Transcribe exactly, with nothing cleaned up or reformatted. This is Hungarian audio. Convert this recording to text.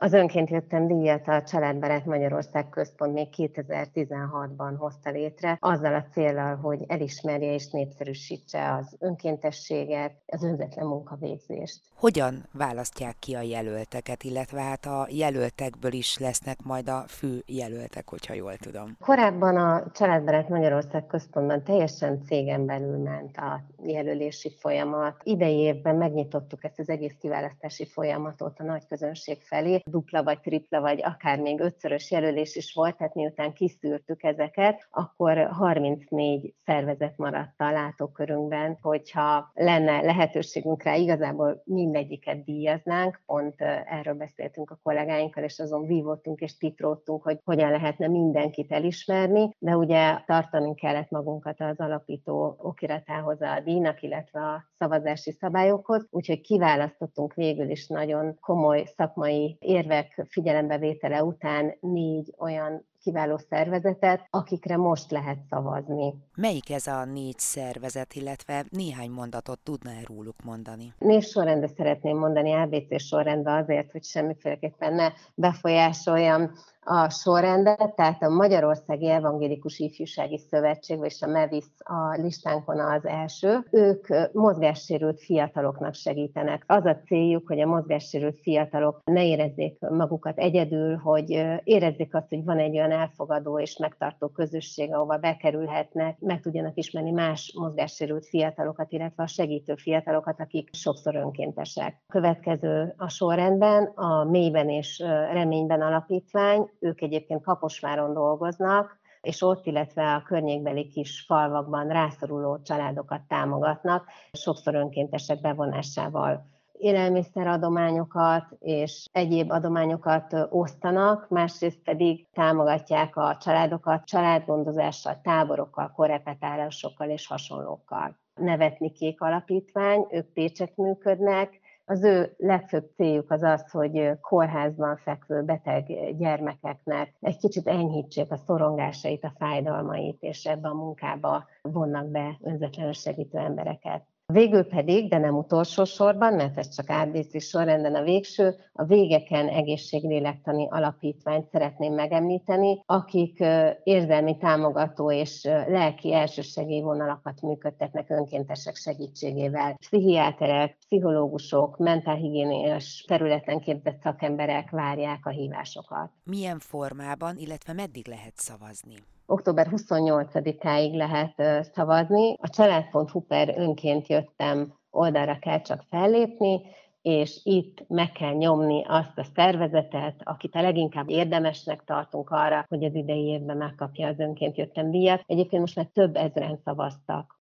Az Önként jöttem díjat a Családbarát Magyarország Központ még kétezer-tizenhatban hozta létre, azzal a céllal, hogy elismerje és népszerűsítse az önkéntességet, az önzetlen munkavégzést. Hogyan választják ki a jelölteket, illetve hát a jelöltekből is lesznek majd a fő jelöltek, hogyha jól tudom? Korábban a Családbarát Magyarország Központban teljesen cégen belül ment a jelölési folyamat. Idei évben megnyitottuk ezt az egész kiválasztási folyamatot a nagy közönség felé. Dupla vagy tripla vagy akár még ötszörös jelölés is volt, tehát miután kiszűrtük ezeket, akkor harmincnégy szervezet maradt a látókörünkben, hogyha lenne lehetőségünk rá, igazából mindegyiket díjaznánk. Pont erről beszéltünk a kollégáinkkal, és azon vívottunk és titróztunk, hogy hogyan lehetne mindenkit elismerni, de ugye tartani kellett magunkat az alapító okiratához, a díjnak, illetve a szavazási szabályokhoz, úgyhogy kiválasztottunk végül is nagyon komoly szakmai érvek figyelembevétele után négy olyan kiváló szervezetet, akikre most lehet szavazni. Melyik ez a négy szervezet, illetve néhány mondatot tudná róluk mondani? Névsorrendben szeretném mondani, á bé cé sorrendben azért, hogy semmiféleképpen ne befolyásoljam a sorrendet, tehát a Magyarországi Evangélikus Ifjúsági Szövetség, és a MEVISZ a listánkon az első. Ők mozgássérült fiataloknak segítenek. Az a céljuk, hogy a mozgássérült fiatalok ne érezzék magukat egyedül, hogy érezzék azt, hogy van egy olyan elfogadó és megtartó közösség, ahova bekerülhetnek, meg tudjanak ismerni más mozgássérült fiatalokat, illetve a segítő fiatalokat, akik sokszor önkéntesek. Következő a sorrendben a Mélyben és Reményben Alapítvány. Ők egyébként Kaposváron dolgoznak, és ott, illetve a környékbeli kis falvakban rászoruló családokat támogatnak, sokszor önkéntesek bevonásával. Élelmiszeradományokat és egyéb adományokat osztanak, másrészt pedig támogatják a családokat családgondozással, táborokkal, korrepetálásokkal és hasonlókkal. Nevetni Kék Alapítvány, ők Pécsett működnek. Az ő legfőbb céljuk az az, hogy kórházban fekvő beteg gyermekeknek egy kicsit enyhítsék a szorongásait, a fájdalmait, és ebbe a munkába vonnak be önzetlenül segítő embereket. Végül pedig, de nem utolsó sorban, mert ez csak á bé cé sorrenden a végső, a Végeken Egészséglélektani Alapítványt szeretném megemlíteni, akik érzelmi támogató és lelki elsősegélyvonalakat működtetnek önkéntesek segítségével. Pszichiáterek, pszichológusok, mentálhigiéniás területen képzett szakemberek várják a hívásokat. Milyen formában, illetve meddig lehet szavazni? október huszonnyolcadikáig lehet szavazni. A család pont hu per önként jöttem oldalra kell csak fellépni, és itt meg kell nyomni azt a szervezetet, akit a leginkább érdemesnek tartunk arra, hogy az idei évben megkapja az Önként jöttem díjat. Egyébként most már több ezren szavaztak.